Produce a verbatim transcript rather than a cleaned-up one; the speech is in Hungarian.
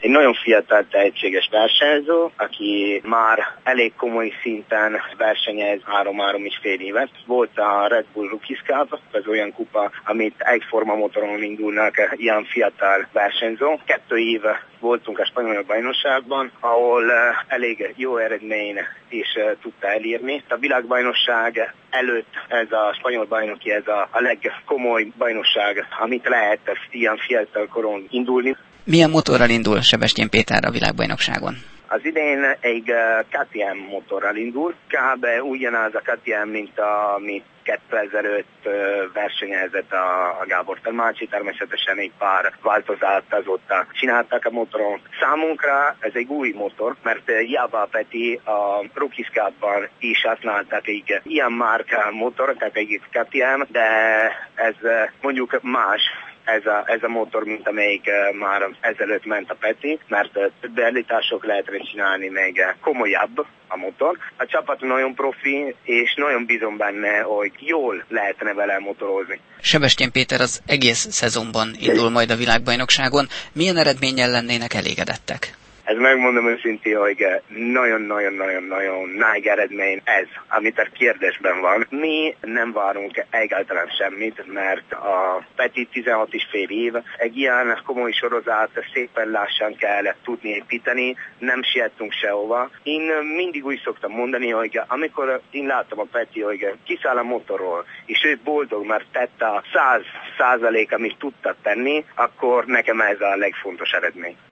egy nagyon fiatal, tehetséges versenyző, aki már elég komoly szinten versenyez három-három és fél évet. Volt a Red Bull Rookies Cup, ez olyan kupa, amit egyforma motoron indulnak ilyen fiatal versenyző. Kettő éve voltunk a spanyol bajnokságban, ahol elég jó eredmény is tudta elírni. A világbajnokság előtt ez a spanyol bajnoki, ez a, a legkomoly bajnokság, amit lehet ilyen fiatal koron indulni. Milyen motorral indul Sebestyén Péter a világbajnokságon? Az idén egy ká té em motorral indul, kb. Ugyanaz a ká té em, mint amit kétezer-öt versenyezett a, a Gábor Tamácsi, természetesen egy pár változást azóta csináltak a motoron. Számunkra ez egy új motor, mert Jáva Peti a Rookies Cup-ban is használtak egy ilyen márka motor, tehát egy ká té em, de ez mondjuk más. Ez a, ez a motor, mint amelyik uh, már ezelőtt ment a Peti, mert uh, több beállítások lehetne csinálni, még uh, komolyabb a motor. A csapat nagyon profi, és nagyon bízom benne, hogy jól lehetne vele motorozni. Sebestyén Péter az egész szezonban indul majd a világbajnokságon. Milyen eredménnyel lennének elégedettek? Ez megmondom őszintén, hogy nagyon-nagyon-nagyon-nagyon nagy eredmény ez, amit a kérdésben van. Mi nem várunk egyáltalán semmit, mert a Peti tizenhat és fél év, egy ilyen komoly sorozat szépen lassan kell tudni építeni, nem siettünk sehova. Én mindig úgy szoktam mondani, hogy amikor én láttam a Peti, hogy kiszáll a motorról, és ő boldog, mert tette a száz százalék, amit tudta tenni, akkor nekem ez a legfontos eredmény.